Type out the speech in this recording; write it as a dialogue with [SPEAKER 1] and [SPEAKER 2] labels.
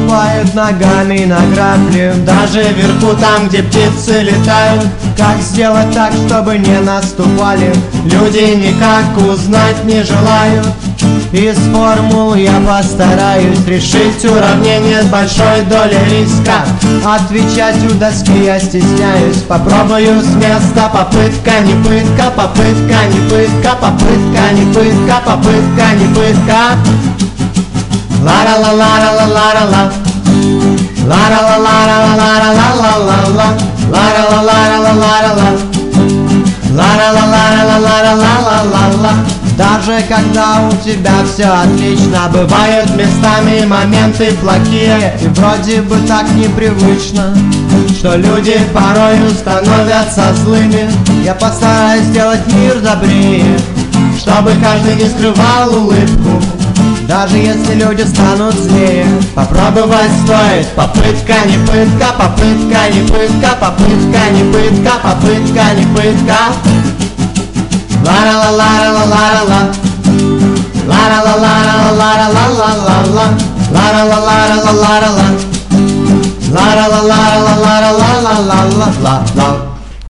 [SPEAKER 1] наступает ногами на грабли.
[SPEAKER 2] Даже вверху, там, где птицы летают.
[SPEAKER 1] Как сделать так, чтобы не наступали?
[SPEAKER 2] Люди никак узнать не желают.
[SPEAKER 1] Из формул я постараюсь
[SPEAKER 2] Решить уравнение с большой долей риска.
[SPEAKER 1] Отвечать у доски я стесняюсь.
[SPEAKER 2] Попробую с места, попытка не пытка, попытка не пытка, попытка не пытка, попытка не пытка. Ла-ла-ла-ла-ла-ла-ла-ла, ла-ла-ла-ла-ла-ла-ла-ла-ла, ла-ла-ла-ла-ла-ла-ла-ла, ла-ла-ла-ла-ла-ла-ла-ла-ла.
[SPEAKER 1] Даже когда у тебя все отлично,
[SPEAKER 2] Бывают местами моменты плохие,
[SPEAKER 1] и вроде бы так непривычно,
[SPEAKER 2] что люди порою становятся злыми.
[SPEAKER 1] я постараюсь сделать мир добрее,
[SPEAKER 2] чтобы каждый не скрывал улыбку.
[SPEAKER 1] даже если люди станут злее.
[SPEAKER 2] Попробовать стоит, попытка не пытка, попытка не пытка, попытка не пытка, попытка не пытка. Ла-ла-ла-ла-ла-ла-ла-ла, ла-ла-ла-ла-ла-ла-ла-ла-ла, ла-ла-ла-ла-ла-ла-ла-ла, ла-ла-ла-ла-ла-ла-ла-ла-ла-ла-ла-ла.